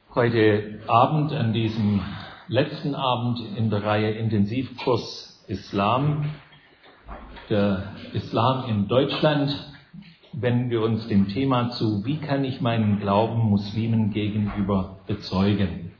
Heute Abend, an diesem letzten Abend in der Reihe Intensivkurs Islam, der Islam in Deutschland, wenden wir uns dem Thema zu, wie kann ich meinen Glauben Muslimen gegenüber bezeugen?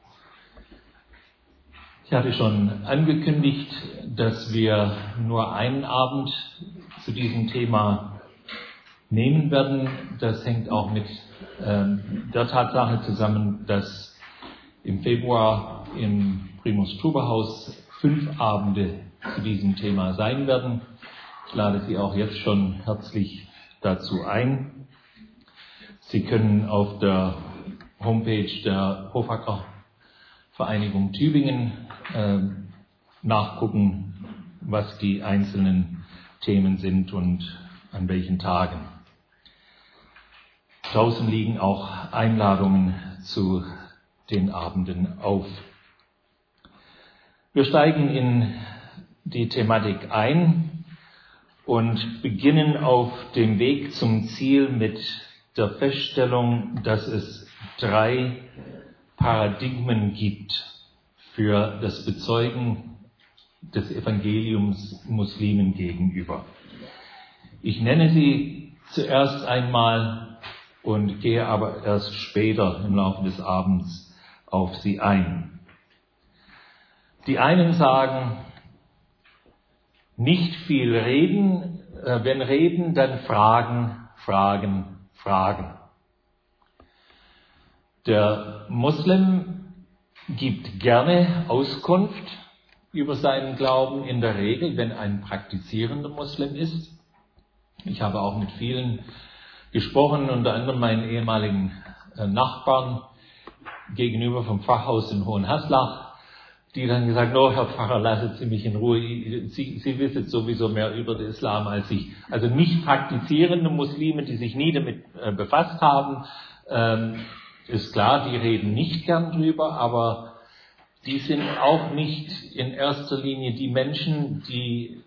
Ich hatte schon angekündigt, dass wir nur einen Abend zu diesem Thema nehmen werden. Das hängt auch mit der Tatsache zusammen, dass im Februar im Primus Truber Haus 5 Abende zu diesem Thema sein werden. Ich lade Sie auch jetzt schon herzlich dazu ein. Sie können auf der Homepage der Hofacker Vereinigung Tübingen nachgucken, was die einzelnen Themen sind und an welchen Tagen. Draußen liegen auch Einladungen zu den Abenden auf. Wir steigen in die Thematik ein und beginnen auf dem Weg zum Ziel mit der Feststellung, dass es 3 Paradigmen gibt für das Bezeugen des Evangeliums Muslimen gegenüber. Ich nenne sie zuerst einmal und gehe aber erst später im Laufe des Abends auf sie ein. Die einen sagen, nicht viel reden, wenn reden, dann fragen, fragen, fragen. Der Muslim gibt gerne Auskunft über seinen Glauben, in der Regel, wenn ein praktizierender Muslim ist. Ich habe auch mit vielen gesprochen, unter anderem meinen ehemaligen Nachbarn gegenüber vom Pfarrhaus in Hohenhaslach, die dann gesagt, oh Herr Pfarrer, lassen Sie mich in Ruhe, Sie wissen sowieso mehr über den Islam als ich. Also nicht praktizierende Muslime, die sich nie damit befasst haben, ist klar, die reden nicht gern drüber, aber die sind auch nicht in erster Linie die Menschen, die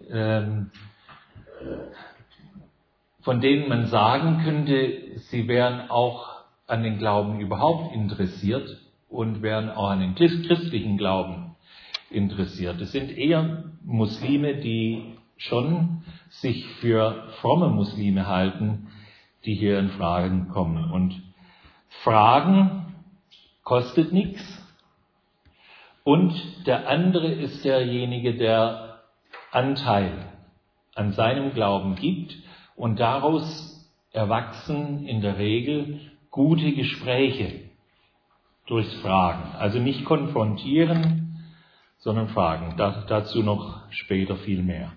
von denen man sagen könnte, sie wären auch an den Glauben überhaupt interessiert und wären auch an den christlichen Glauben interessiert. Es sind eher Muslime, die schon sich für fromme Muslime halten, die hier in Fragen kommen. Und Fragen kostet nichts. Und der andere ist derjenige, der Anteil an seinem Glauben gibt. Und daraus erwachsen in der Regel gute Gespräche durchs Fragen. Also nicht konfrontieren, sondern fragen. Dazu noch später viel mehr.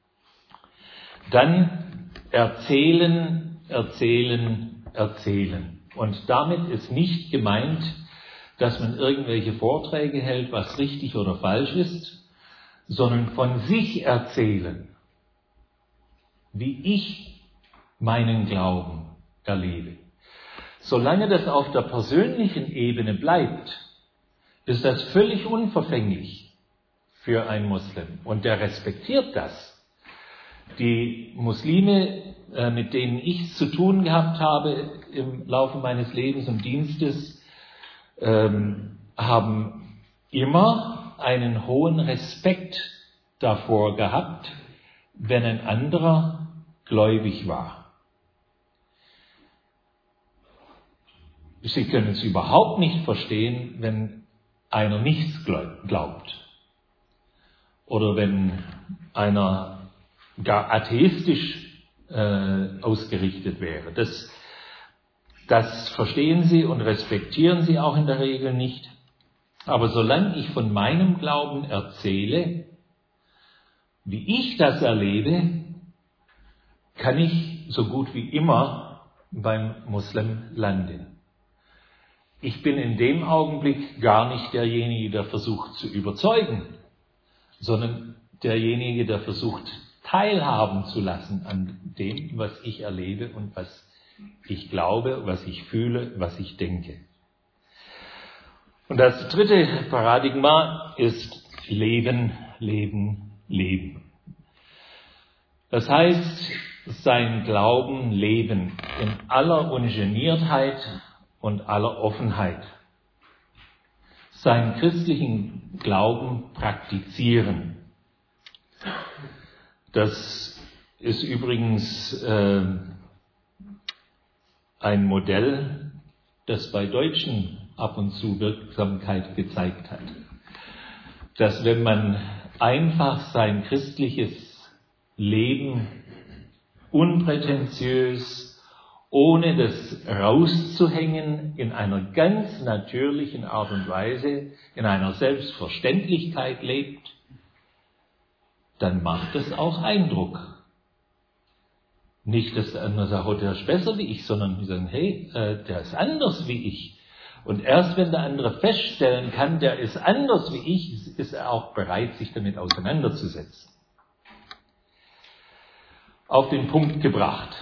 Dann erzählen, erzählen, erzählen. Und damit ist nicht gemeint, dass man irgendwelche Vorträge hält, was richtig oder falsch ist, sondern von sich erzählen, wie ich meinen Glauben erlebe. Solange das auf der persönlichen Ebene bleibt, ist das völlig unverfänglich für einen Muslim. Und der respektiert das. Die Muslime, mit denen ich zu tun gehabt habe im Laufe meines Lebens und Dienstes, haben immer einen hohen Respekt davor gehabt, wenn ein anderer gläubig war. Sie können es überhaupt nicht verstehen, wenn einer nichts glaubt. Oder wenn einer gar atheistisch ausgerichtet wäre. Das verstehen sie und respektieren sie auch in der Regel nicht. Aber solange ich von meinem Glauben erzähle, wie ich das erlebe, kann ich so gut wie immer beim Muslim landen. Ich bin in dem Augenblick gar nicht derjenige, der versucht zu überzeugen, sondern derjenige, der versucht teilhaben zu lassen an dem, was ich erlebe und was ich glaube, was ich fühle, was ich denke. Und das 3. Paradigma ist Leben, Leben, Leben. Das heißt, sein Glauben leben in aller Ungeniertheit und aller Offenheit. seinen christlichen Glauben praktizieren. Das ist übrigens ein Modell, das bei Deutschen ab und zu Wirksamkeit gezeigt hat. Dass wenn man einfach sein christliches Leben unprätentiös, ohne das rauszuhängen, in einer ganz natürlichen Art und Weise, in einer Selbstverständlichkeit lebt, dann macht das auch Eindruck. Nicht, dass der andere sagt, oh, der ist besser wie ich, sondern wir sagen, hey, der ist anders wie ich. Und erst wenn der andere feststellen kann, der ist anders wie ich, ist er auch bereit, sich damit auseinanderzusetzen. Auf den Punkt gebracht.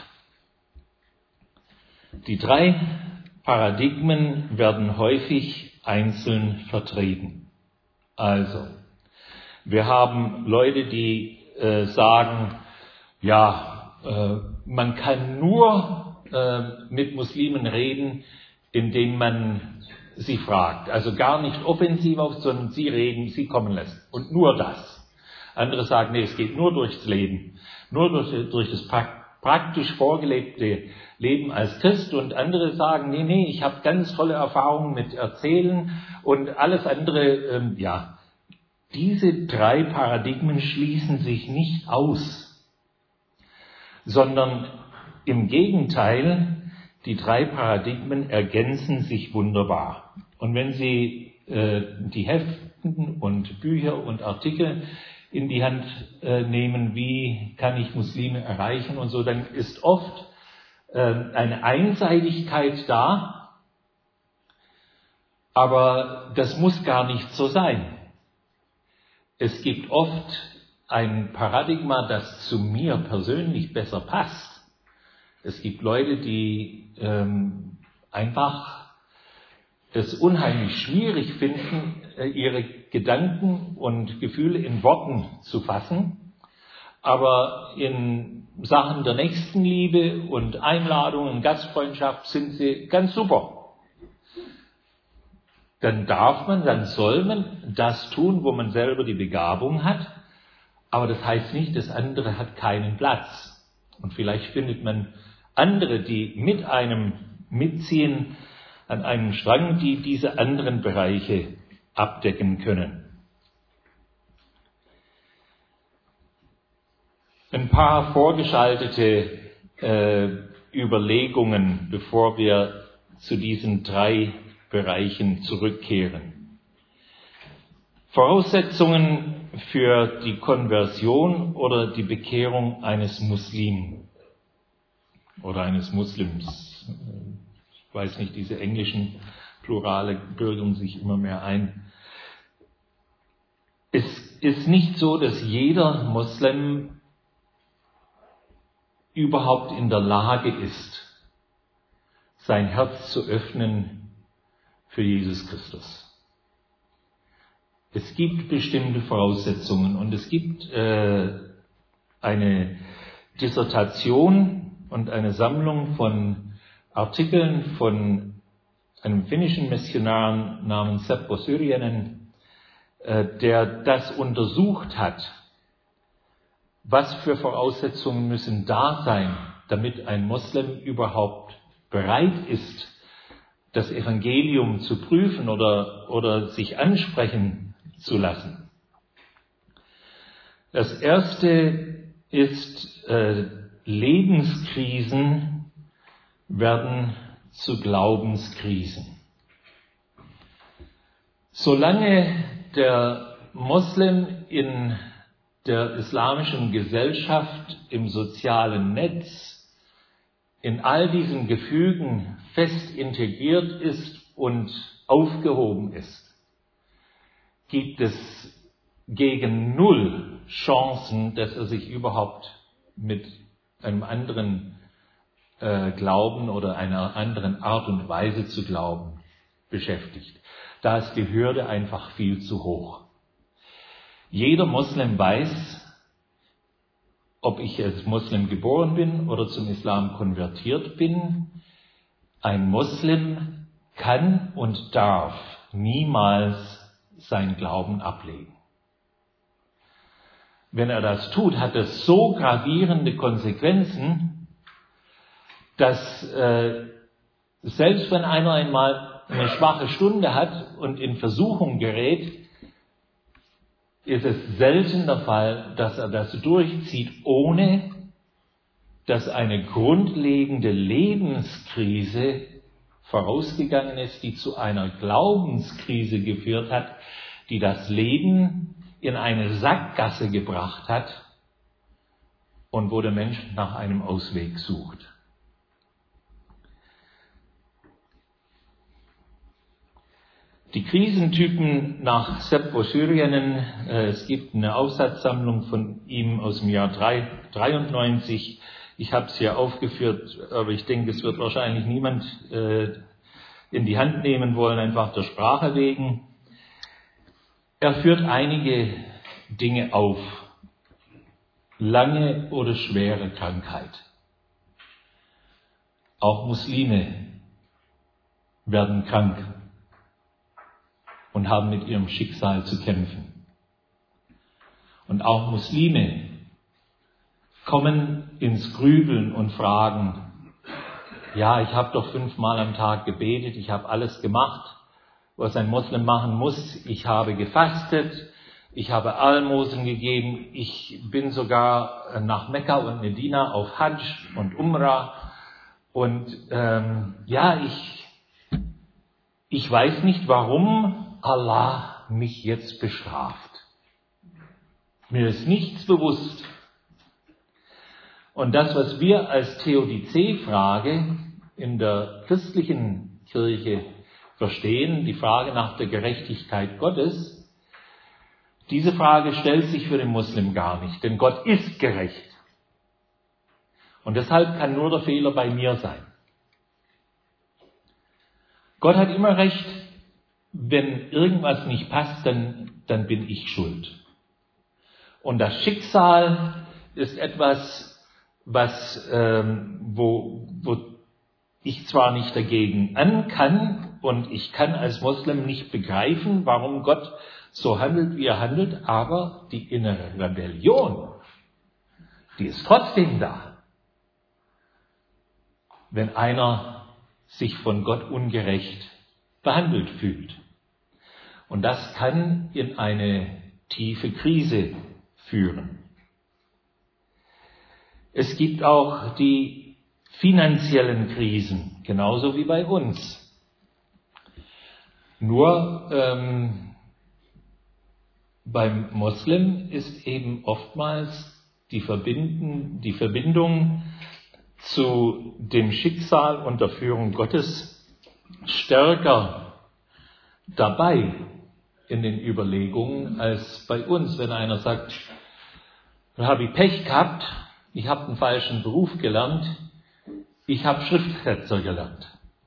Die 3 Paradigmen werden häufig einzeln vertreten. Also, wir haben Leute, die sagen, ja, man kann nur mit Muslimen reden, indem man sie fragt. Also gar nicht offensiv auf, sondern sie reden, sie kommen lassen. Und nur das. Andere sagen, nee, es geht nur durchs Leben. Nur durch das praktisch vorgelebte Leben als Christ. Und andere sagen, nee, ich habe ganz tolle Erfahrungen mit Erzählen und alles andere, Diese 3 Paradigmen schließen sich nicht aus, sondern im Gegenteil, die 3 Paradigmen ergänzen sich wunderbar. Und wenn Sie die Heften und Bücher und Artikel in die Hand nehmen, wie kann ich Muslime erreichen und so, dann ist oft eine Einseitigkeit da, aber das muss gar nicht so sein. Es gibt oft ein Paradigma, das zu mir persönlich besser passt. Es gibt Leute, die einfach es unheimlich schwierig finden, ihre Gedanken und Gefühle in Worten zu fassen, aber in Sachen der Nächstenliebe und Einladungen, Gastfreundschaft sind sie ganz super. Dann soll man das tun, wo man selber die Begabung hat, aber das heißt nicht, das andere hat keinen Platz. Und vielleicht findet man andere, die mit einem mitziehen an einem Strang, die diese anderen Bereiche abdecken können. Ein paar vorgeschaltete Überlegungen, bevor wir zu diesen 3 Bereichen zurückkehren. Voraussetzungen für die Konversion oder die Bekehrung eines Muslimen oder eines Muslims. Ich weiß nicht, diese englischen Plurale bürgern sich immer mehr ein. Es ist nicht so, dass jeder Muslim überhaupt in der Lage ist, sein Herz zu öffnen für Jesus Christus. Es gibt bestimmte Voraussetzungen und es gibt eine Dissertation und eine Sammlung von Artikeln von einem finnischen Missionar namens Seppo Syrjänen, der das untersucht hat, was für Voraussetzungen müssen da sein, damit ein Moslem überhaupt bereit ist, das Evangelium zu prüfen oder sich ansprechen zu lassen. Das erste ist, Lebenskrisen werden zu Glaubenskrisen. Solange der Moslem in der islamischen Gesellschaft, im sozialen Netz, in all diesen Gefügen fest integriert ist und aufgehoben ist, gibt es gegen 0 Chancen, dass er sich überhaupt mit einem anderen Glauben oder einer anderen Art und Weise zu glauben beschäftigt. Da ist die Hürde einfach viel zu hoch. Jeder Moslem weiß, ob ich als Moslem geboren bin oder zum Islam konvertiert bin, ein Moslem kann und darf niemals seinen Glauben ablegen. Wenn er das tut, hat das so gravierende Konsequenzen, dass selbst wenn einer einmal eine schwache Stunde hat und in Versuchung gerät, ist es selten der Fall, dass er das durchzieht, ohne dass eine grundlegende Lebenskrise vorausgegangen ist, die zu einer Glaubenskrise geführt hat, die das Leben in eine Sackgasse gebracht hat und wo der Mensch nach einem Ausweg sucht. Die Krisentypen nach Sepp Osyrianen, es gibt eine Aufsatzsammlung von ihm aus dem Jahr 93. Ich habe es hier aufgeführt, aber ich denke, es wird wahrscheinlich niemand in die Hand nehmen wollen, einfach der Sprache wegen. Er führt einige Dinge auf. Lange oder schwere Krankheit. Auch Muslime werden krank und haben mit ihrem Schicksal zu kämpfen. Und auch Muslime kommen ins Grübeln und fragen, ja, ich habe doch 5-mal am Tag gebetet, ich habe alles gemacht, was ein Moslem machen muss. Ich habe gefastet, ich habe Almosen gegeben, ich bin sogar nach Mekka und Medina auf Hajj und Umrah. Und ich weiß nicht, warum Allah mich jetzt bestraft. Mir ist nichts bewusst. Und das, was wir als Theodizee-Frage in der christlichen Kirche verstehen, die Frage nach der Gerechtigkeit Gottes, diese Frage stellt sich für den Muslim gar nicht, denn Gott ist gerecht. Und deshalb kann nur der Fehler bei mir sein. Gott hat immer recht, wenn irgendwas nicht passt, dann bin ich schuld. Und das Schicksal ist etwas, wo ich zwar nicht dagegen an kann und ich kann als Moslem nicht begreifen, warum Gott so handelt, wie er handelt, aber die innere Rebellion, die ist trotzdem da. Wenn einer sich von Gott ungerecht behandelt fühlt. Und das kann in eine tiefe Krise führen. Es gibt auch die finanziellen Krisen, genauso wie bei uns. Nur beim Moslem ist eben oftmals die Verbindung zu dem Schicksal und der Führung Gottes stärker dabei in den Überlegungen als bei uns. Wenn einer sagt, da habe ich Pech gehabt, ich habe einen falschen Beruf gelernt, ich habe Schriftsetzer gelernt.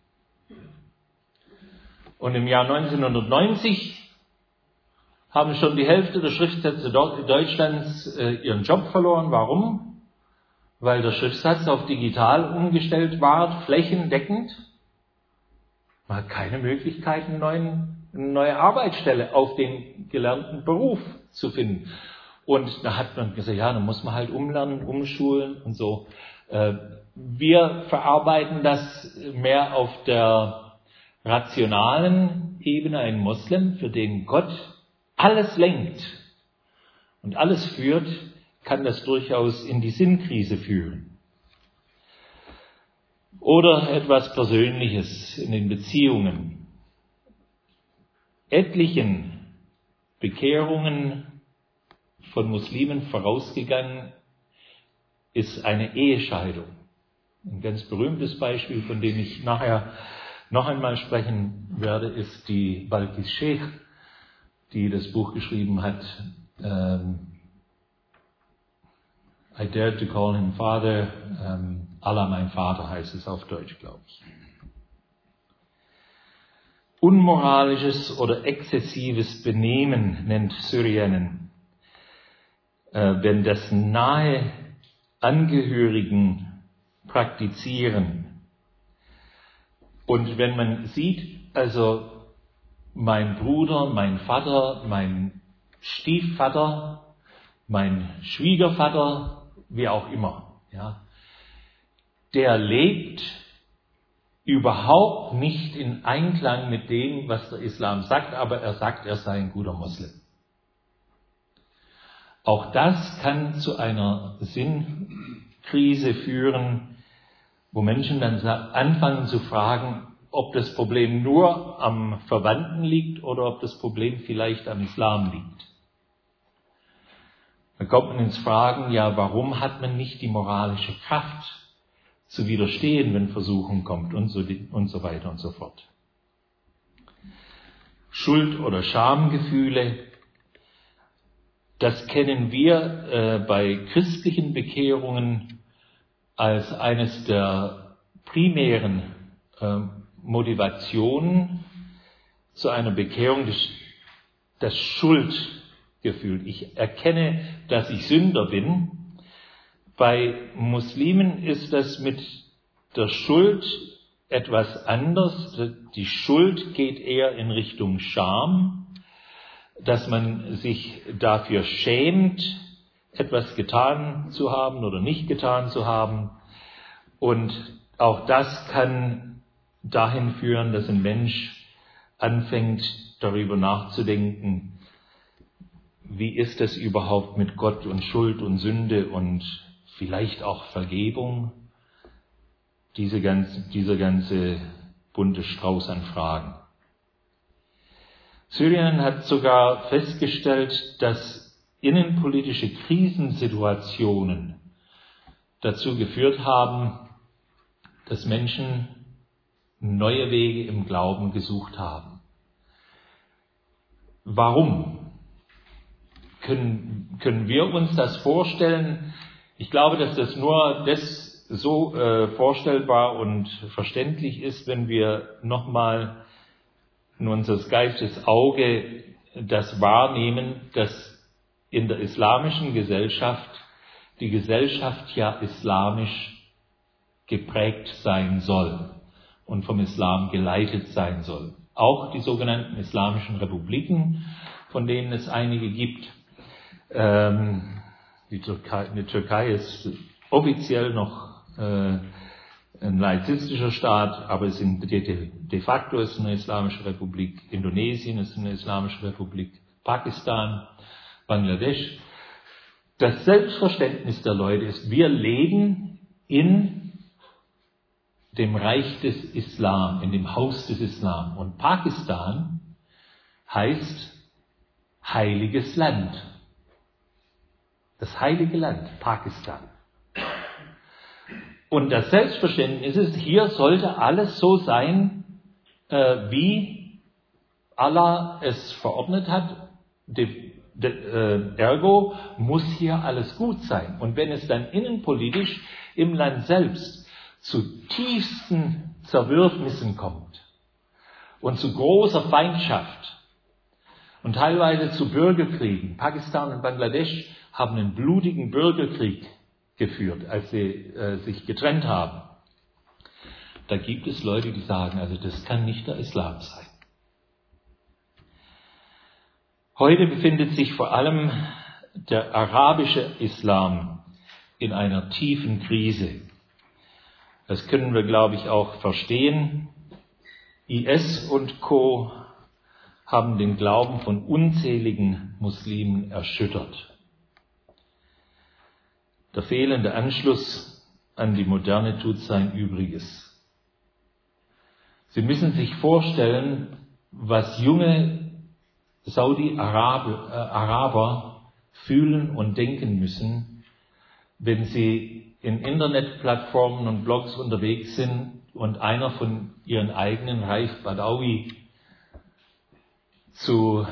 Und im Jahr 1990 haben schon die Hälfte der Schriftsetzer Deutschlands ihren Job verloren. Warum? Weil der Schriftsatz auf digital umgestellt war, flächendeckend. Man hat keine Möglichkeit, eine neue Arbeitsstelle auf den gelernten Beruf zu finden. Und da hat man gesagt, ja, dann muss man halt umlernen, umschulen und so. Wir verarbeiten das mehr auf der rationalen Ebene. Ein Moslem, für den Gott alles lenkt und alles führt, kann das durchaus in die Sinnkrise führen. Oder etwas Persönliches in den Beziehungen. Etlichen Bekehrungen von Muslimen vorausgegangen ist eine Ehescheidung. Ein ganz berühmtes Beispiel, von dem ich nachher noch einmal sprechen werde, ist die Balkis Sheikh, die das Buch geschrieben hat, I Dare to Call Him Father, Allah mein Vater heißt es auf Deutsch, glaube ich. Unmoralisches oder exzessives Benehmen nennt Syrianen, wenn das nahe Angehörigen praktizieren. Und wenn man sieht, also mein Bruder, mein Vater, mein Stiefvater, mein Schwiegervater, wie auch immer, ja, der lebt überhaupt nicht in Einklang mit dem, was der Islam sagt, aber er sagt, er sei ein guter Moslem. Auch das kann zu einer Sinnkrise führen, wo Menschen dann anfangen zu fragen, ob das Problem nur am Verwandten liegt oder ob das Problem vielleicht am Islam liegt. Da kommt man ins Fragen, ja, warum hat man nicht die moralische Kraft zu widerstehen, wenn Versuchung kommt und so weiter und so fort. Schuld- oder Schamgefühle, das kennen wir bei christlichen Bekehrungen als eines der primären Motivationen zu einer Bekehrung, das Schuldgefühl. Ich erkenne, dass ich Sünder bin. Bei Muslimen ist das mit der Schuld etwas anders. Die Schuld geht eher in Richtung Scham, dass man sich dafür schämt, etwas getan zu haben oder nicht getan zu haben. Und auch das kann dahin führen, dass ein Mensch anfängt, darüber nachzudenken, wie ist es überhaupt mit Gott und Schuld und Sünde und vielleicht auch Vergebung, dieser ganze bunte Strauß an Fragen. Syrien hat sogar festgestellt, dass innenpolitische Krisensituationen dazu geführt haben, dass Menschen neue Wege im Glauben gesucht haben. Warum? Können wir uns das vorstellen? Ich glaube, dass das nur so vorstellbar und verständlich ist, wenn wir nochmal in unser geistiges Auge das wahrnehmen, dass in der islamischen Gesellschaft die Gesellschaft ja islamisch geprägt sein soll und vom Islam geleitet sein soll. Auch die sogenannten islamischen Republiken, von denen es einige gibt. Die Türkei ist offiziell noch ein laizistischer Staat, aber de facto ist eine islamische Republik. Indonesien ist eine islamische Republik. Pakistan, Bangladesch. Das Selbstverständnis der Leute ist, wir leben in dem Reich des Islam, in dem Haus des Islam. Und Pakistan heißt heiliges Land. Das heilige Land, Pakistan. Und das Selbstverständnis ist, hier sollte alles so sein, wie Allah es verordnet hat. Ergo muss hier alles gut sein. Und wenn es dann innenpolitisch im Land selbst zu tiefsten Zerwürfnissen kommt und zu großer Feindschaft und teilweise zu Bürgerkriegen, Pakistan und Bangladesch haben einen blutigen Bürgerkrieg geführt, als sie sich getrennt haben. Da gibt es Leute, die sagen, also das kann nicht der Islam sein. Heute befindet sich vor allem der arabische Islam in einer tiefen Krise. Das können wir, glaube ich, auch verstehen. IS und Co. haben den Glauben von unzähligen Muslimen erschüttert. Der fehlende Anschluss an die Moderne tut sein Übriges. Sie müssen sich vorstellen, was junge Saudi-Araber fühlen und denken müssen, wenn sie in Internetplattformen und Blogs unterwegs sind und einer von ihren eigenen Raif Badawi zu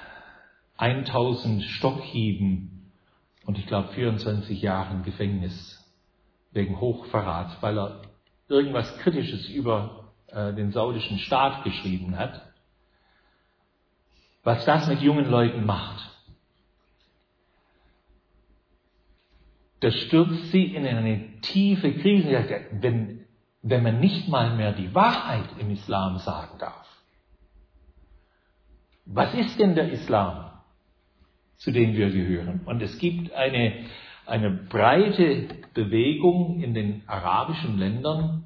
1000 Stockhieben und ich glaube 24 Jahren Gefängnis wegen Hochverrat, weil er irgendwas Kritisches über den saudischen Staat geschrieben hat, was das mit jungen Leuten macht. Das stürzt sie in eine tiefe Krise, wenn, wenn man nicht mal mehr die Wahrheit im Islam sagen darf. Was ist denn der Islam, zu dem wir gehören? Und es gibt eine breite Bewegung in den arabischen Ländern,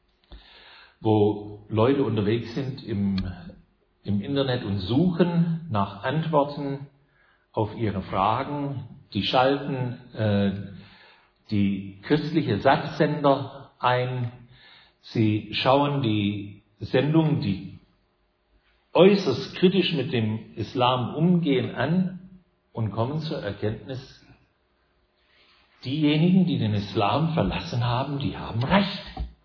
wo Leute unterwegs sind im Internet und suchen nach Antworten auf ihre Fragen. Die schalten die christliche Satzsender ein. Sie schauen die Sendungen, die äußerst kritisch mit dem Islam umgehen, an und kommen zur Erkenntnis, diejenigen, die den Islam verlassen haben, die haben recht.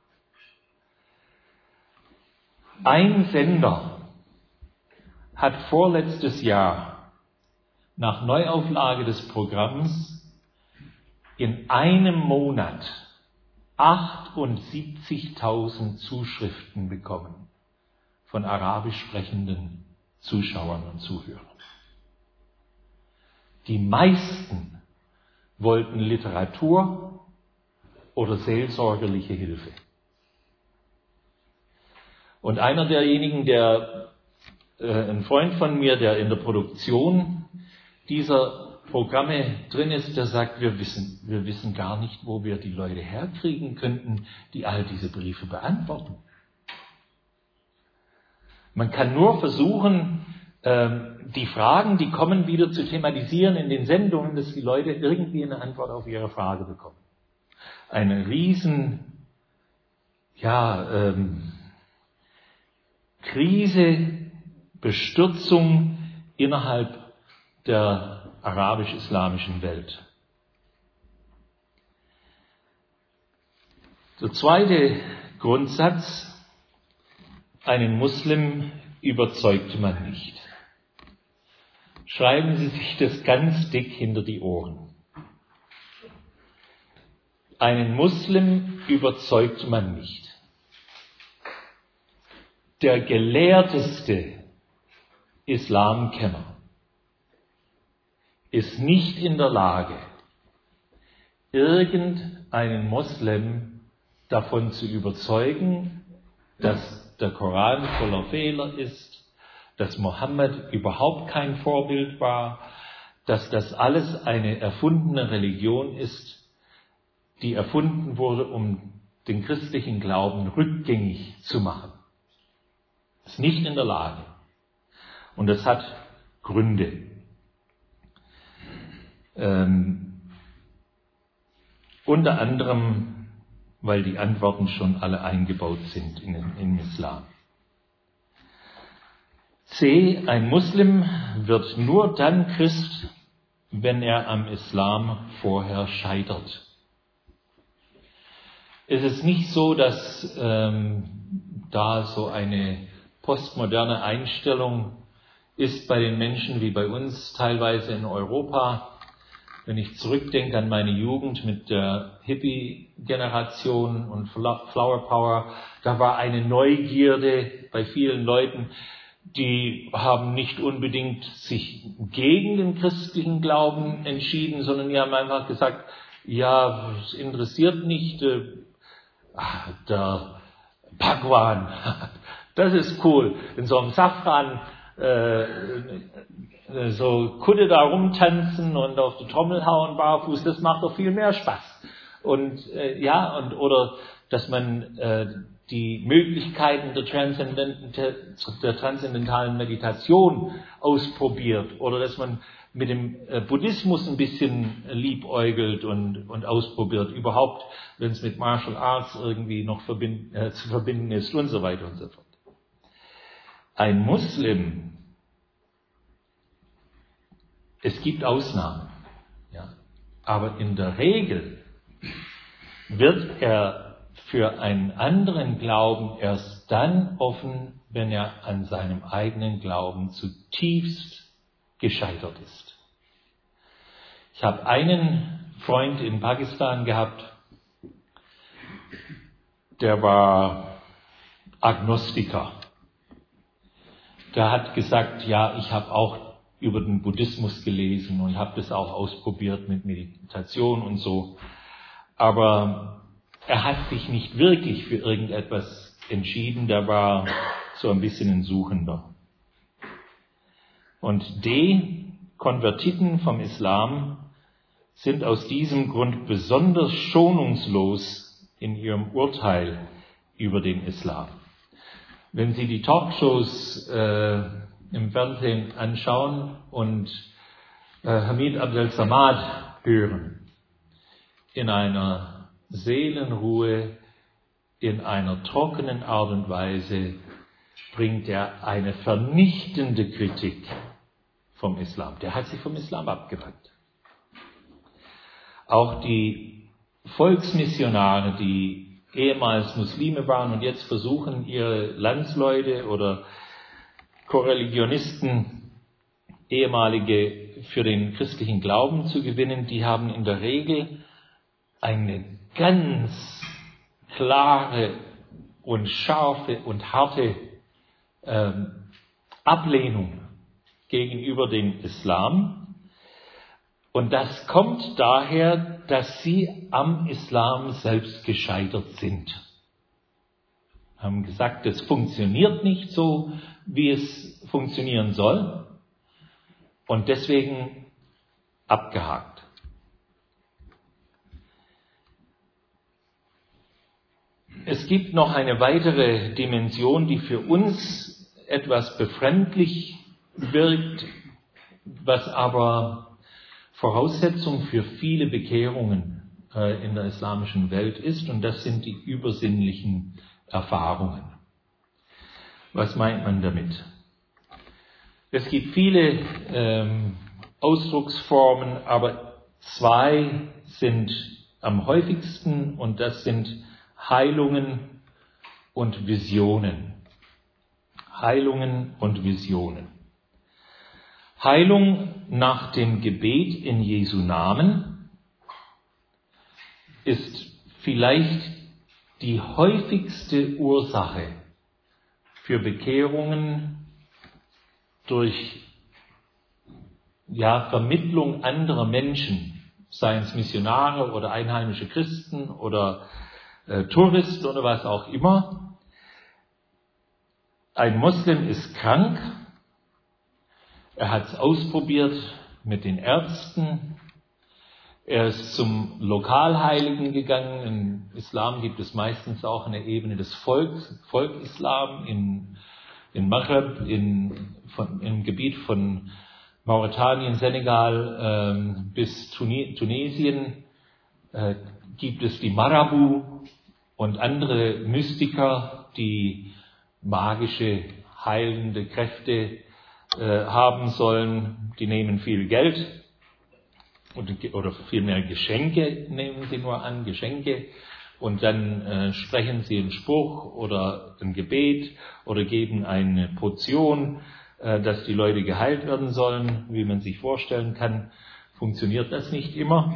Ein Sender hat vorletztes Jahr nach Neuauflage des Programms in einem Monat 78.000 Zuschriften bekommen von arabisch sprechenden Zuschauern und Zuhörern. Die meisten wollten Literatur oder seelsorgerliche Hilfe. Und einer derjenigen, ein Freund von mir, der in der Produktion dieser Programme drin ist, der sagt, wir wissen gar nicht, wo wir die Leute herkriegen könnten, die all diese Briefe beantworten. Man kann nur versuchen, die Fragen, die kommen, wieder zu thematisieren in den Sendungen, dass die Leute irgendwie eine Antwort auf ihre Frage bekommen. Eine riesen, Krise, Bestürzung innerhalb der arabisch-islamischen Welt. Der zweite Grundsatz: Einen Muslim überzeugt man nicht. Schreiben Sie sich das ganz dick hinter die Ohren. Einen Muslim überzeugt man nicht. Der gelehrteste Islamkenner ist nicht in der Lage, irgendeinen Muslim davon zu überzeugen, dass der Koran voller Fehler ist, dass Mohammed überhaupt kein Vorbild war, dass das alles eine erfundene Religion ist, die erfunden wurde, um den christlichen Glauben rückgängig zu machen. Ist nicht in der Lage. Und das hat Gründe. Unter anderem, weil die Antworten schon alle eingebaut sind im Islam. C. Ein Muslim wird nur dann Christ, wenn er am Islam vorher scheitert. Es ist nicht so, dass da so eine postmoderne Einstellung ist bei den Menschen wie bei uns teilweise in Europa. Wenn ich zurückdenke an meine Jugend mit der Hippie-Generation und Flower Power, da war eine Neugierde bei vielen Leuten, die haben nicht unbedingt sich gegen den christlichen Glauben entschieden, sondern die haben einfach gesagt, ja, es interessiert nicht, der Bhagwan, das ist cool, in so einem Safran so Kutte da rumtanzen und auf die Trommel hauen barfuß, das macht doch viel mehr Spaß. Oder dass man die Möglichkeiten der transzendentalen Meditation ausprobiert oder dass man mit dem Buddhismus ein bisschen liebäugelt und ausprobiert, überhaupt, wenn es mit Martial Arts irgendwie noch zu verbinden ist und so weiter und so fort. Ein Muslim, es gibt Ausnahmen, ja, aber in der Regel wird er für einen anderen Glauben erst dann offen, wenn er an seinem eigenen Glauben zutiefst gescheitert ist. Ich habe einen Freund in Pakistan gehabt, der war Agnostiker. Der hat gesagt, ja, ich habe auch über den Buddhismus gelesen und habe das auch ausprobiert mit Meditation und so. Aber er hat sich nicht wirklich für irgendetwas entschieden, der war so ein bisschen ein Suchender. Und Konvertiten vom Islam sind aus diesem Grund besonders schonungslos in ihrem Urteil über den Islam. Wenn Sie die Talkshows im Fernsehen anschauen und Hamid Abdel Samad hören, in einer Seelenruhe, in einer trockenen Art und Weise bringt er eine vernichtende Kritik vom Islam. Der hat sich vom Islam abgewandt. Auch die Volksmissionare, die ehemals Muslime waren und jetzt versuchen, ihre Landsleute oder Korreligionisten, ehemalige, für den christlichen Glauben zu gewinnen, die haben in der Regel eine ganz klare und scharfe und harte Ablehnung gegenüber dem Islam. Und das kommt daher, dass sie am Islam selbst gescheitert sind. Haben gesagt, es funktioniert nicht so, wie es funktionieren soll. Und deswegen abgehakt. Es gibt noch eine weitere Dimension, die für uns etwas befremdlich wirkt, was aber Voraussetzung für viele Bekehrungen in der islamischen Welt ist, und das sind die übersinnlichen Erfahrungen. Was meint man damit? Es gibt viele Ausdrucksformen, aber zwei sind am häufigsten, und das sind Heilungen und Visionen. Heilungen und Visionen. Heilung nach dem Gebet in Jesu Namen ist vielleicht die häufigste Ursache für Bekehrungen durch Vermittlung anderer Menschen, seien es Missionare oder einheimische Christen oder Touristen oder was auch immer. Ein Moslem ist krank. Er hat es ausprobiert mit den Ärzten. Er ist zum Lokalheiligen gegangen. Im Islam gibt es meistens auch eine Ebene des Volk Islam. In Maghreb, im Gebiet von Mauretanien, Senegal bis Tunesien gibt es die Marabu und andere Mystiker, die magische, heilende Kräfte haben sollen. Die nehmen viel Geld oder vielmehr Geschenke nehmen sie nur an, Geschenke, und dann sprechen sie einen Spruch oder ein Gebet oder geben eine Portion, dass die Leute geheilt werden sollen. Wie man sich vorstellen kann, funktioniert das nicht immer.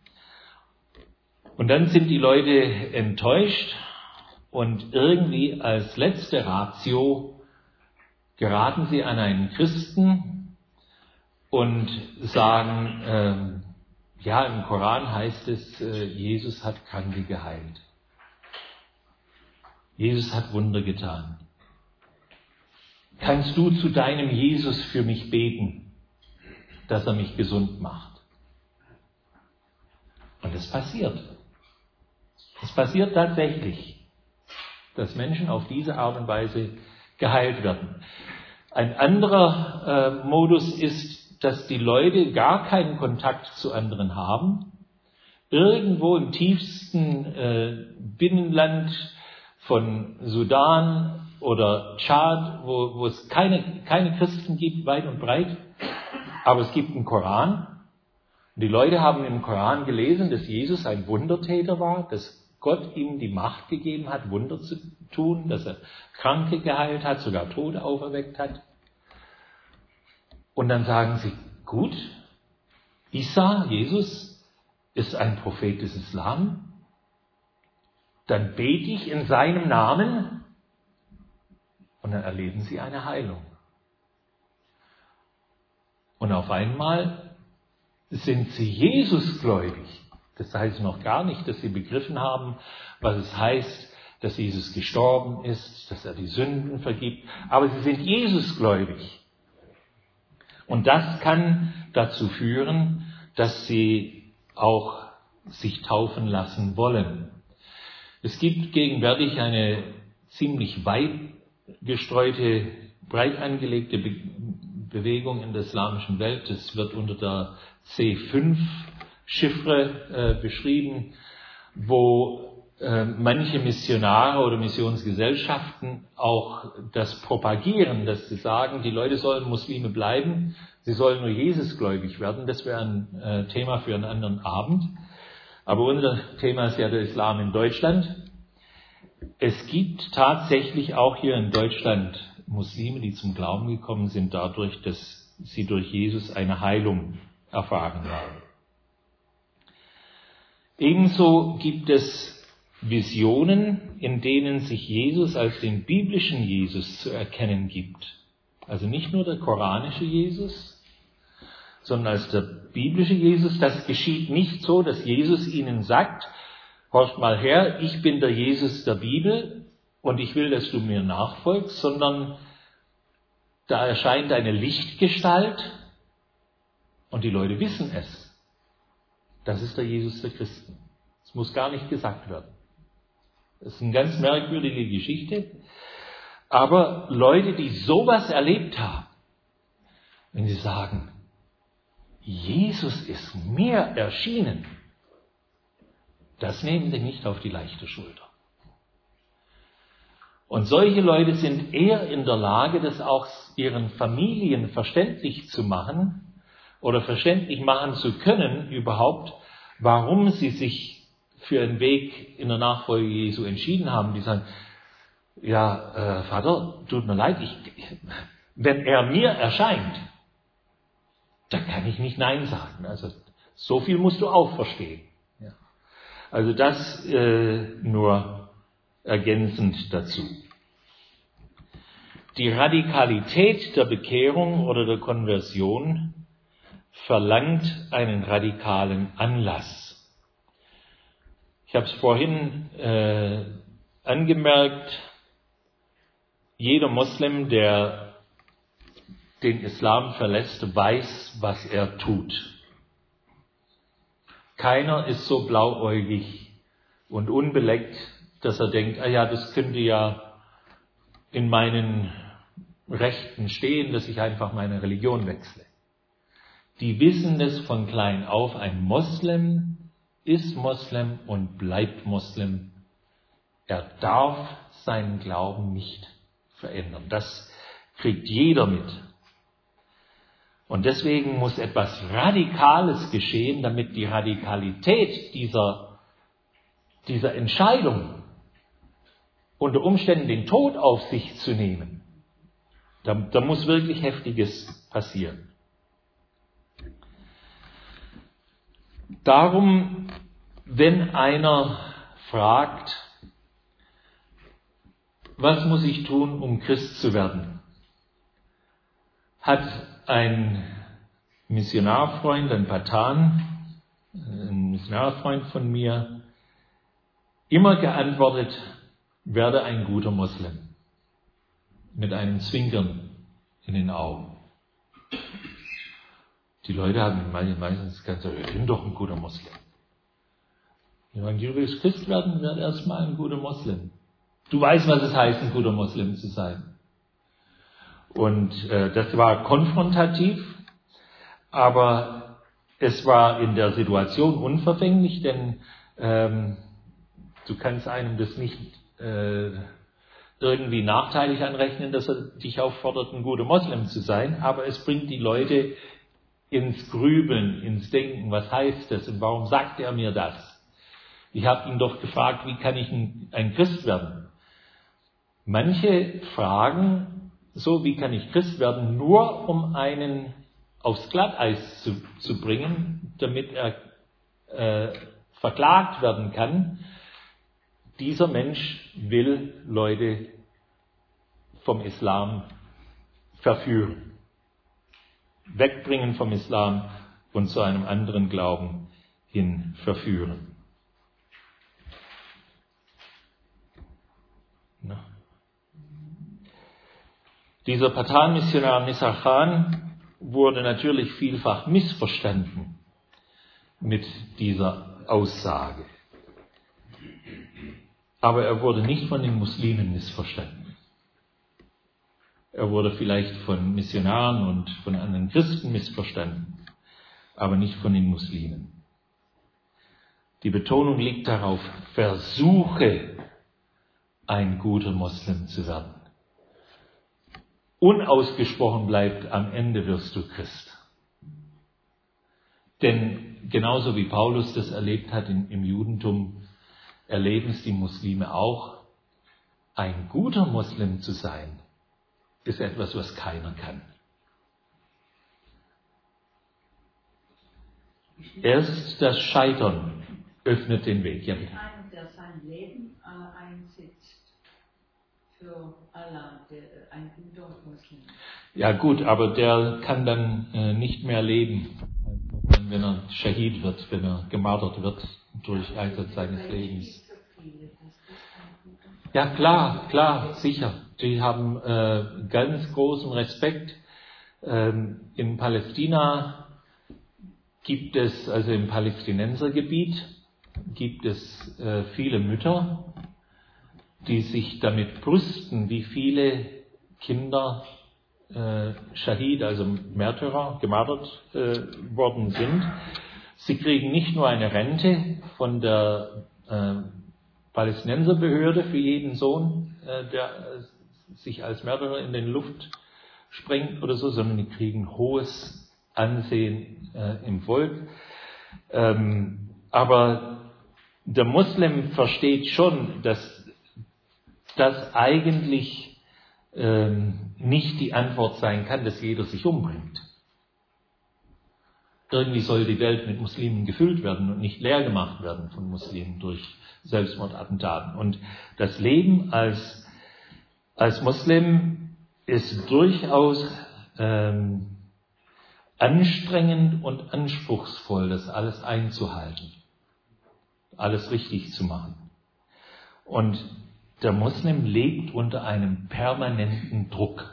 Und dann sind die Leute enttäuscht und irgendwie als letzte Ratio geraten sie an einen Christen und sagen, im Koran heißt es, Jesus hat Kranke geheilt. Jesus hat Wunder getan. Kannst du zu deinem Jesus für mich beten, dass er mich gesund macht? Und es passiert. Es passiert tatsächlich, dass Menschen auf diese Art und Weise geheilt werden. Ein anderer Modus ist, dass die Leute gar keinen Kontakt zu anderen haben. Irgendwo im tiefsten Binnenland von Sudan oder Tschad, wo es keine Christen gibt, weit und breit, aber es gibt einen Koran. Und die Leute haben im Koran gelesen, dass Jesus ein Wundertäter war, dass Gott ihm die Macht gegeben hat, Wunder zu tun, dass er Kranke geheilt hat, sogar Tote auferweckt hat. Und dann sagen sie, gut, Isa, Jesus, ist ein Prophet des Islam, dann bete ich in seinem Namen, und dann erleben sie eine Heilung. Und auf einmal sind sie Jesusgläubig. Das heißt noch gar nicht, dass sie begriffen haben, was es heißt, dass Jesus gestorben ist, dass er die Sünden vergibt. Aber sie sind Jesusgläubig. Und das kann dazu führen, dass sie auch sich taufen lassen wollen. Es gibt gegenwärtig eine ziemlich weit gestreute, breit angelegte Bewegung in der islamischen Welt. Das wird unter der C5-Chiffre beschrieben, wo manche Missionare oder Missionsgesellschaften auch das propagieren, dass sie sagen, die Leute sollen Muslime bleiben, sie sollen nur Jesusgläubig werden. Das wäre ein Thema für einen anderen Abend. Aber unser Thema ist ja der Islam in Deutschland. Es gibt tatsächlich auch hier in Deutschland Muslime, die zum Glauben gekommen sind, dadurch, dass sie durch Jesus eine Heilung erfahren haben. Ebenso gibt es Visionen, in denen sich Jesus als den biblischen Jesus zu erkennen gibt. Also nicht nur der koranische Jesus, sondern als der biblische Jesus. Das geschieht nicht so, dass Jesus ihnen sagt, horcht mal her, ich bin der Jesus der Bibel und ich will, dass du mir nachfolgst, sondern da erscheint eine Lichtgestalt und die Leute wissen es. Das ist der Jesus der Christen. Es muss gar nicht gesagt werden. Das ist eine ganz merkwürdige Geschichte. Aber Leute, die sowas erlebt haben, wenn sie sagen, Jesus ist mir erschienen, das nehmen sie nicht auf die leichte Schulter. Und solche Leute sind eher in der Lage, das auch ihren Familien verständlich zu machen oder verständlich machen zu können überhaupt, warum sie sich für einen Weg in der Nachfolge Jesu entschieden haben. Die sagen, ja, Vater, tut mir leid, wenn er mir erscheint, dann kann ich nicht Nein sagen. Also so viel musst du auch verstehen. Ja. Also das nur ergänzend dazu. Die Radikalität der Bekehrung oder der Konversion verlangt einen radikalen Anlass. Ich habe es vorhin angemerkt, jeder Moslem, der den Islam verlässt, weiß, was er tut. Keiner ist so blauäugig und unbeleckt, dass er denkt, ah ja, das könnte ja in meinen Rechten stehen, dass ich einfach meine Religion wechsle. Die wissen das von klein auf. Ein Moslem ist Moslem und bleibt Moslem. Er darf seinen Glauben nicht verändern. Das kriegt jeder mit. Und deswegen muss etwas Radikales geschehen, damit die Radikalität dieser Entscheidung, unter Umständen den Tod auf sich zu nehmen, da muss wirklich Heftiges passieren. Darum, wenn einer fragt, was muss ich tun, um Christ zu werden, hat ein Missionarfreund, ein Patan, ein Missionarfreund von mir, immer geantwortet, werde ein guter Moslem. Mit einem Zwinkern in den Augen. Die Leute haben meistens gesagt, ich bin doch ein guter Moslem. Wenn du willst Christ werden, werde erstmal ein guter Moslem. Du weißt, was es heißt, ein guter Moslem zu sein. Und das war konfrontativ, aber es war in der Situation unverfänglich, denn du kannst einem das nicht irgendwie nachteilig anrechnen, dass er dich auffordert, ein guter Moslem zu sein, aber es bringt die Leute ins Grübeln, ins Denken, was heißt das und warum sagt er mir das? Ich habe ihn doch gefragt, wie kann ich ein Christ werden? Manche fragen so, wie kann ich Christ werden, nur um einen aufs Glatteis zu bringen, damit er verklagt werden kann. Dieser Mensch will Leute vom Islam verführen, wegbringen vom Islam und zu einem anderen Glauben hin verführen. Dieser Patan-Missionar Nisar Khan wurde natürlich vielfach missverstanden mit dieser Aussage. Aber er wurde nicht von den Muslimen missverstanden. Er wurde vielleicht von Missionaren und von anderen Christen missverstanden, aber nicht von den Muslimen. Die Betonung liegt darauf, versuche ein guter Moslem zu werden. Unausgesprochen bleibt, am Ende wirst du Christ. Denn genauso wie Paulus das erlebt hat im Judentum, erleben es die Muslime auch. Ein guter Moslem zu sein, ist etwas, was keiner kann. Erst das Scheitern öffnet den Weg. Ja, bitte. Einer, der sein Leben einsetzt für Allah, ein guter Muslim. Ja gut, aber der kann dann nicht mehr leben, wenn er Schahid wird, wenn er gemartert wird durch Einsatz seines Lebens. Ja klar, sicher. Die haben ganz großen Respekt. In Palästina gibt es, also im Palästinensergebiet, gibt es viele Mütter, die sich damit brüsten, wie viele Kinder Schahid, also Märtyrer, gemartert worden sind. Sie kriegen nicht nur eine Rente von der Palästinenserbehörde für jeden Sohn, der sich als Märtyrer in den Luft sprengt oder so, sondern die kriegen hohes Ansehen im Volk. Aber der Muslim versteht schon, dass das eigentlich nicht die Antwort sein kann, dass jeder sich umbringt. Irgendwie soll die Welt mit Muslimen gefüllt werden und nicht leer gemacht werden von Muslimen durch Selbstmordattentaten. Und das Leben als Muslim ist durchaus anstrengend und anspruchsvoll, das alles einzuhalten, alles richtig zu machen. Und der Muslim lebt unter einem permanenten Druck.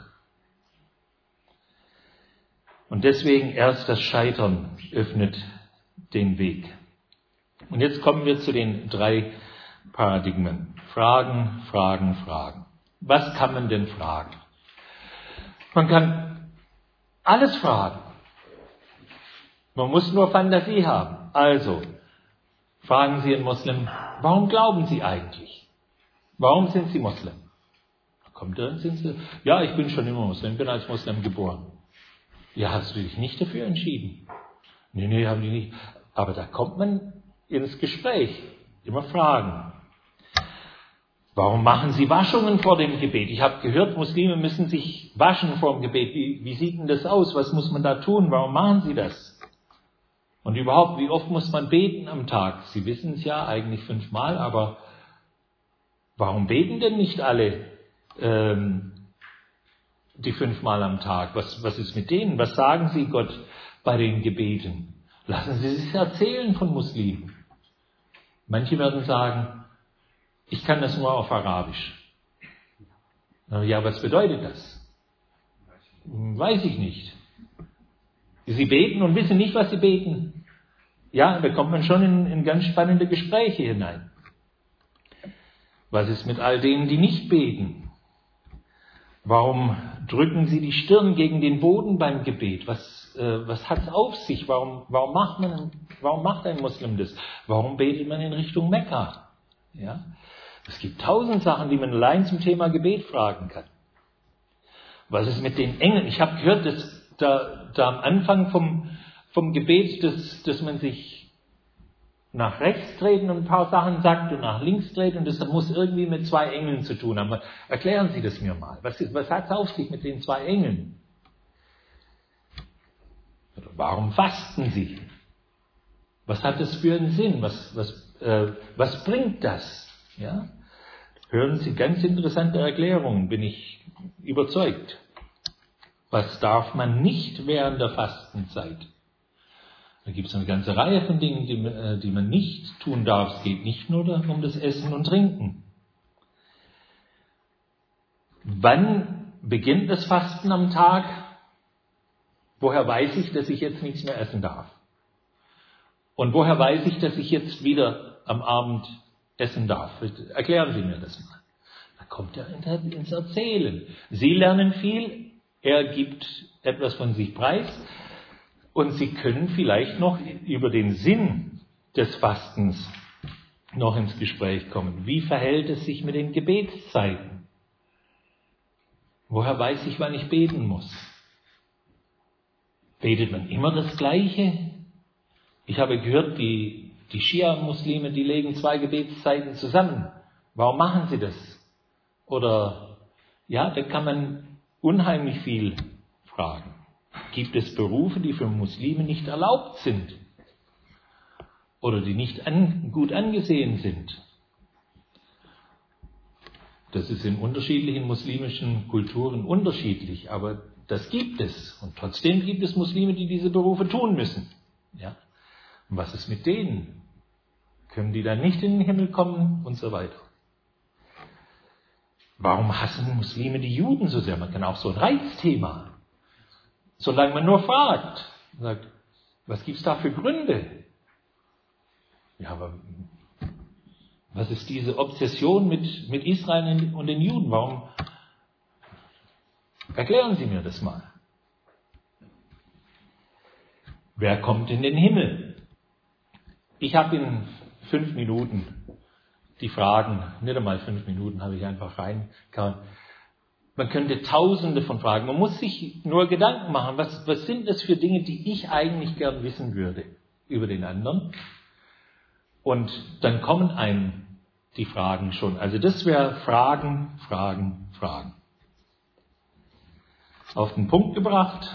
Und deswegen erst das Scheitern öffnet den Weg. Und jetzt kommen wir zu den 3 Paradigmen. Fragen. Was kann man denn fragen? Man kann alles fragen. Man muss nur Fantasie haben. Also, fragen Sie einen Muslim, warum glauben Sie eigentlich? Warum sind Sie Muslim? Kommt er, sind Sie? Ja, ich bin schon immer Muslim, bin als Muslim geboren. Ja, hast du dich nicht dafür entschieden? Nee, haben die nicht. Aber da kommt man ins Gespräch. Immer fragen. Warum machen Sie Waschungen vor dem Gebet? Ich habe gehört, Muslime müssen sich waschen vor dem Gebet. Wie sieht denn das aus? Was muss man da tun? Warum machen Sie das? Und überhaupt, wie oft muss man beten am Tag? Sie wissen es ja, eigentlich 5-mal, aber warum beten denn nicht alle die 5-mal am Tag? Was ist mit denen? Was sagen Sie Gott bei den Gebeten? Lassen Sie sich erzählen von Muslimen. Manche werden sagen, ich kann das nur auf Arabisch. Ja, was bedeutet das? Weiß ich nicht. Sie beten und wissen nicht, was sie beten. Ja, da kommt man schon in ganz spannende Gespräche hinein. Was ist mit all denen, die nicht beten? Warum drücken sie die Stirn gegen den Boden beim Gebet? Was hat es auf sich? Warum macht ein Muslim das? Warum betet man in Richtung Mekka? Ja? Es gibt 1000 Sachen, die man allein zum Thema Gebet fragen kann. Was ist mit den Engeln? Ich habe gehört, dass da am Anfang vom Gebet, dass man sich nach rechts dreht und ein paar Sachen sagt und nach links dreht und das muss irgendwie mit 2 Engeln zu tun haben. Erklären Sie das mir mal. Was hat es auf sich mit den 2 Engeln? Oder warum fasten Sie? Was hat das für einen Sinn? Was bringt das? Ja? Hören Sie ganz interessante Erklärungen, bin ich überzeugt. Was darf man nicht während der Fastenzeit? Da gibt es eine ganze Reihe von Dingen, die man nicht tun darf. Es geht nicht nur um das Essen und Trinken. Wann beginnt das Fasten am Tag? Woher weiß ich, dass ich jetzt nichts mehr essen darf? Und woher weiß ich, dass ich jetzt wieder am Abend essen darf? Erklären Sie mir das mal. Da kommt er ins Erzählen. Sie lernen viel, er gibt etwas von sich preis und Sie können vielleicht noch über den Sinn des Fastens noch ins Gespräch kommen. Wie verhält es sich mit den Gebetszeiten? Woher weiß ich, wann ich beten muss? Betet man immer das Gleiche? Ich habe gehört, die Schia-Muslime, die legen 2 Gebetszeiten zusammen. Warum machen sie das? Oder, ja, da kann man unheimlich viel fragen. Gibt es Berufe, die für Muslime nicht erlaubt sind? Oder die nicht gut angesehen sind? Das ist in unterschiedlichen muslimischen Kulturen unterschiedlich, aber das gibt es. Und trotzdem gibt es Muslime, die diese Berufe tun müssen. Ja? Und was ist mit denen? Können die dann nicht in den Himmel kommen? Und so weiter. Warum hassen Muslime die Juden so sehr? Man kann auch so ein Reizthema. Solange man nur fragt, sagt, was gibt es da für Gründe? Ja, aber was ist diese Obsession mit Israel und den Juden? Warum? Erklären Sie mir das mal. Wer kommt in den Himmel? Ich habe in 5 Minuten die Fragen, nicht einmal 5 Minuten habe ich einfach reingehauen. Man könnte Tausende von Fragen. Man muss sich nur Gedanken machen, was sind das für Dinge, die ich eigentlich gern wissen würde über den anderen? Und dann kommen einem die Fragen schon. Also das wäre Fragen, Fragen, Fragen. Auf den Punkt gebracht.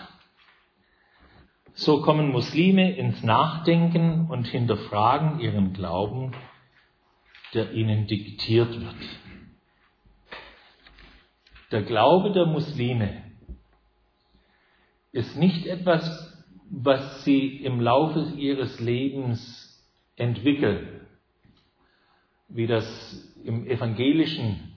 So kommen Muslime ins Nachdenken und hinterfragen ihren Glauben, der ihnen diktiert wird. Der Glaube der Muslime ist nicht etwas, was sie im Laufe ihres Lebens entwickeln, wie das im Evangelischen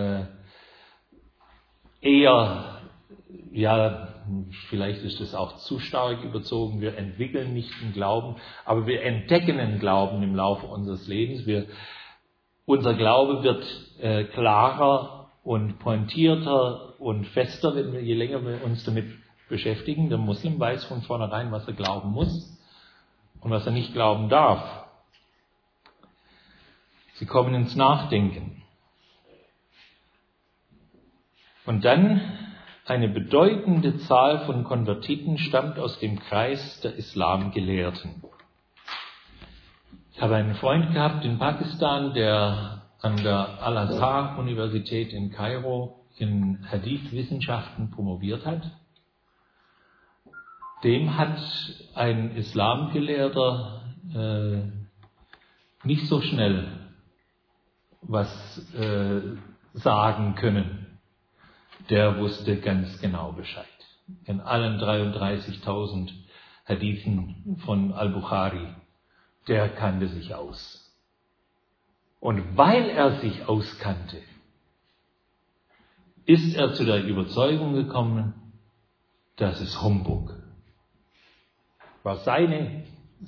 eher, ja, vielleicht ist es auch zu stark überzogen, wir entwickeln nicht den Glauben, aber wir entdecken den Glauben im Laufe unseres Lebens. Unser Glaube wird klarer und pointierter und fester, je länger wir uns damit beschäftigen. Der Muslim weiß von vornherein, was er glauben muss und was er nicht glauben darf. Sie kommen ins Nachdenken. Und dann eine bedeutende Zahl von Konvertiten stammt aus dem Kreis der Islamgelehrten. Ich habe einen Freund gehabt in Pakistan, der an der Al-Azhar-Universität in Kairo in Hadith-Wissenschaften promoviert hat. Dem hat ein Islamgelehrter nicht so schnell was sagen können. Der wusste ganz genau Bescheid. In allen 33.000 Hadithen von Al-Bukhari, der kannte sich aus. Und weil er sich auskannte, ist er zu der Überzeugung gekommen, das ist Humbug. War sein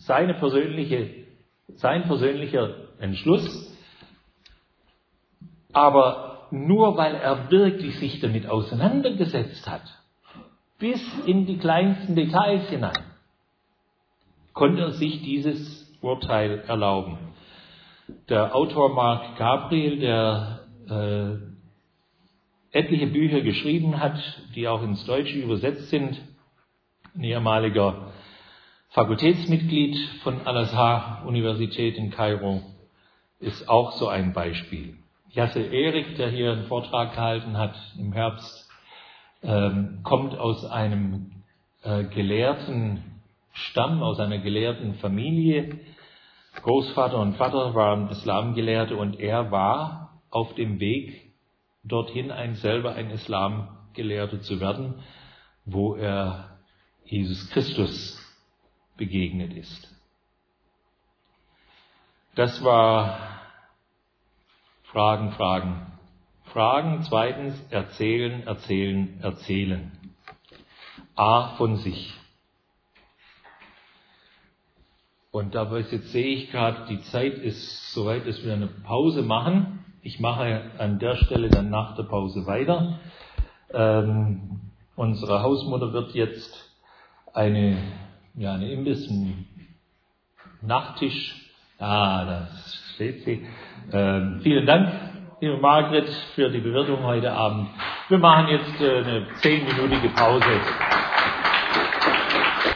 persönlicher Entschluss, aber nur weil er wirklich sich damit auseinandergesetzt hat, bis in die kleinsten Details hinein, konnte er sich dieses Urteil erlauben. Der Autor Mark Gabriel, der etliche Bücher geschrieben hat, die auch ins Deutsche übersetzt sind, ein ehemaliger Fakultätsmitglied von Al-Azhar-Universität in Kairo, ist auch so ein Beispiel. Yasser Erik, der hier einen Vortrag gehalten hat im Herbst, kommt aus einem gelehrten Stamm, aus einer gelehrten Familie. Großvater und Vater waren Islamgelehrte und er war auf dem Weg dorthin, selber ein Islamgelehrter zu werden, wo er Jesus Christus begegnet ist. Das war Fragen, Fragen, Fragen. Zweitens, erzählen, erzählen, erzählen. A von sich. Und dabei jetzt sehe ich gerade, die Zeit ist soweit, dass wir eine Pause machen. Ich mache an der Stelle dann nach der Pause weiter. Unsere Hausmutter wird jetzt einen Imbiss, einen Nachtisch. Da steht sie. Vielen Dank, liebe Margret, für die Bewirtung heute Abend. Wir machen jetzt eine 10-minütige Pause.